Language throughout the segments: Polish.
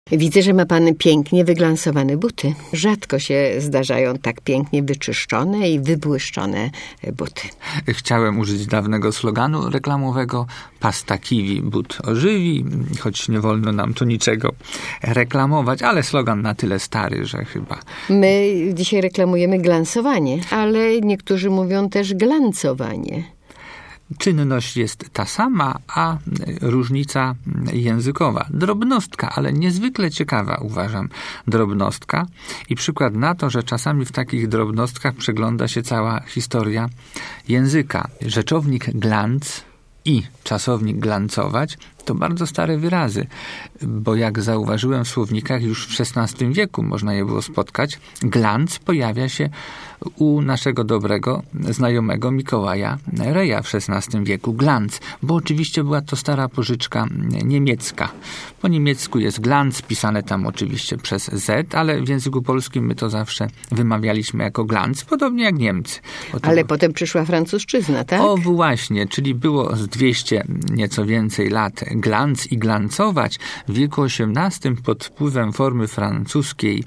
Widzę, że ma pan pięknie wyglansowane buty. Rzadko się zdarzają tak pięknie wyczyszczone i wybłyszczone buty. Chciałem użyć dawnego sloganu reklamowego: pasta kiwi but ożywi, choć nie wolno nam tu niczego reklamować, ale slogan na tyle stary, że chyba... My dzisiaj reklamujemy glansowanie, ale niektórzy mówią też glancowanie. Czynność jest ta sama, a różnica językowa. Drobnostka, ale niezwykle ciekawa, uważam, drobnostka. I przykład na to, że czasami w takich drobnostkach przegląda się cała historia języka. Rzeczownik glanc i czasownik glancować to bardzo stare wyrazy, bo jak zauważyłem w słownikach, już w XVI wieku można je było spotkać. Glanc pojawia się u naszego dobrego znajomego Mikołaja Reja w XVI wieku. Glanc, bo oczywiście była to stara pożyczka niemiecka. Po niemiecku jest glanc, pisane tam oczywiście przez Z, ale w języku polskim my to zawsze wymawialiśmy jako glanc, podobnie jak Niemcy. Ale potem przyszła francuszczyzna, tak? O właśnie, czyli było z 200 nieco więcej lat glanc i glancować. W wieku XVIII pod wpływem formy francuskiej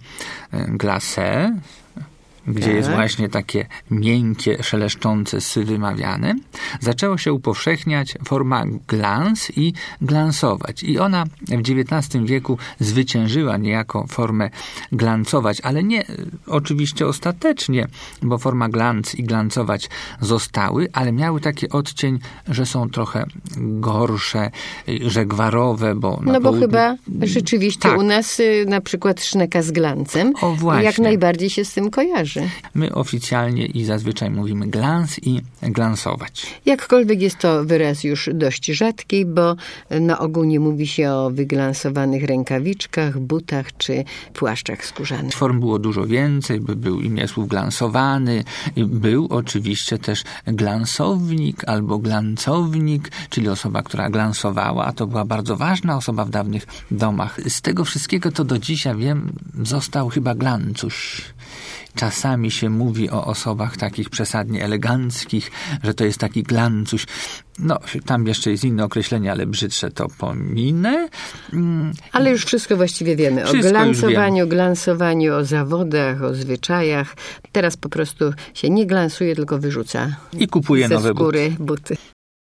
glacé, gdzie jest właśnie takie miękkie, szeleszczące sy wymawiane, zaczęło się upowszechniać forma glans i glansować. I ona w XIX wieku zwyciężyła niejako formę glancować, ale nie oczywiście ostatecznie, bo forma glans i glancować zostały, ale miały taki odcień, że są trochę gorsze, że gwarowe, bo na bo południu... chyba rzeczywiście tak. U nas na przykład szneka z glancem jak najbardziej się z tym kojarzy. My oficjalnie i zazwyczaj mówimy glans i glansować. Jakkolwiek jest to wyraz już dość rzadki, bo na ogół nie mówi się o wyglansowanych rękawiczkach, butach czy płaszczach skórzanych. Form było dużo więcej, był imię słów glansowany, był oczywiście też glansownik albo glancownik, czyli osoba, która glansowała, a to była bardzo ważna osoba w dawnych domach. Z tego wszystkiego to do dzisiaj wiem, został chyba glancuś. Czasami się mówi o osobach takich przesadnie eleganckich, że to jest taki glancuś. No, tam jeszcze jest inne określenie, ale brzydsze to pominę. Ale już wszystko właściwie wiemy. O glansowaniu, glansowaniu, o zawodach, o zwyczajach. Teraz po prostu się nie glansuje, tylko wyrzuca i kupuje ze nowe skóry buty.